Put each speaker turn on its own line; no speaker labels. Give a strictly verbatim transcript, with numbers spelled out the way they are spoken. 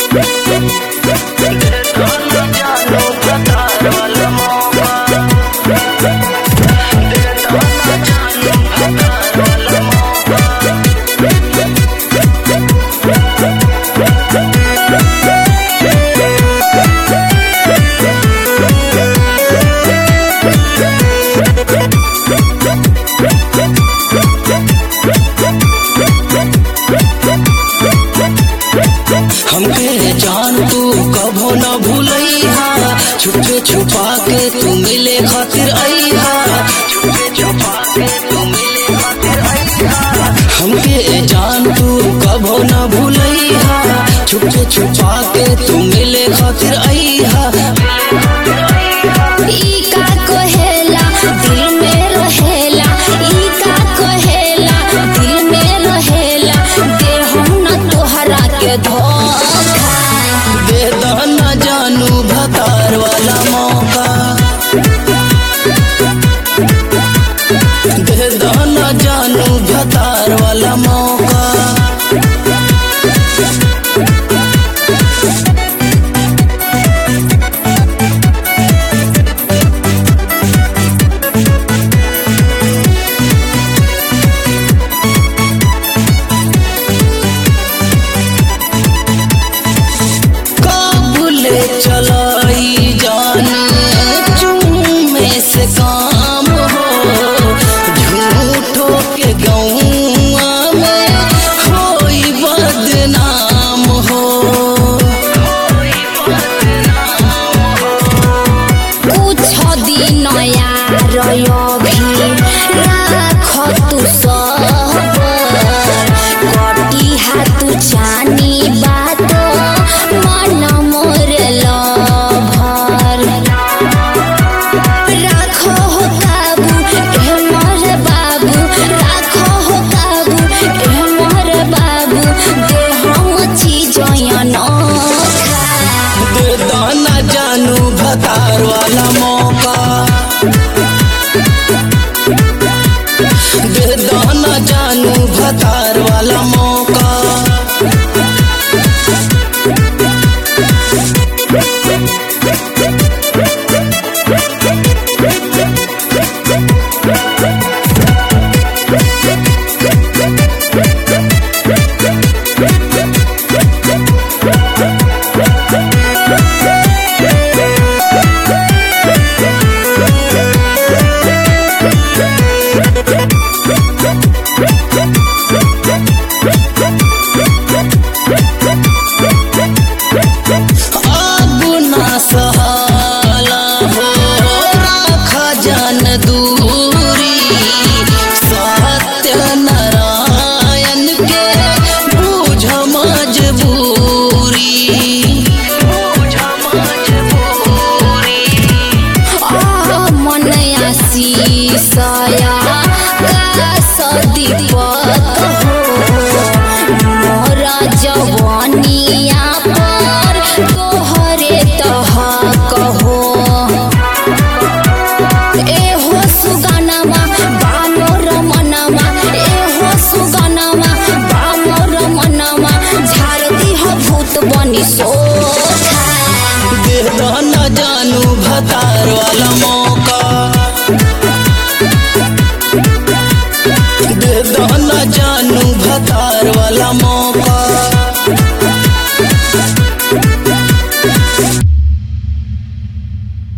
हमके जान तू कभो न भूलैहा, छुपे छुपा के तू मिले खातिर आईहा, छुपे छुपा के तू मिले खातिर आईहा। हमके जान तू कभो न भूलैहा, छुपे छुपा के तू मिले खातिर आईहा।
ई का कहेला दिल में रहेला, ई का कहेला दिल में रहेला, दे हम न तोहरा के धोखा।
दे दो न जानू भतार वाला मौका, दे दो न जानू भतार वाला मौका। चलाई जान चूमे से काम हो, झूठो के गौआ में होई बदनाम हो।
कुछ दिन यार अभी राख तू सबर, कटी हाथ जानी बात मन मोर लभर। राखो हो काबू ए मोर बाबू, राखो हो काबू ए मोर बाबू, दे हम चीज अनोखा।
दे दो न जानू भतार वाला मौका, दे दो न जानू भतार वाला मौका। अब ना सहाला हो राखा जान दूरी, सत्य नारायण के बूझ मजबूरी।
आ मन आशीषया का सदीपक हो, मोरा जवानिया पर तोहरे तहक हो। एहो सुगनमा बामोर मनमा, एहो सुगनमा बामोर मनमा, झाड़ दिह भूत बनी सोखा।
दे दो न जानू भतार वाला मौका,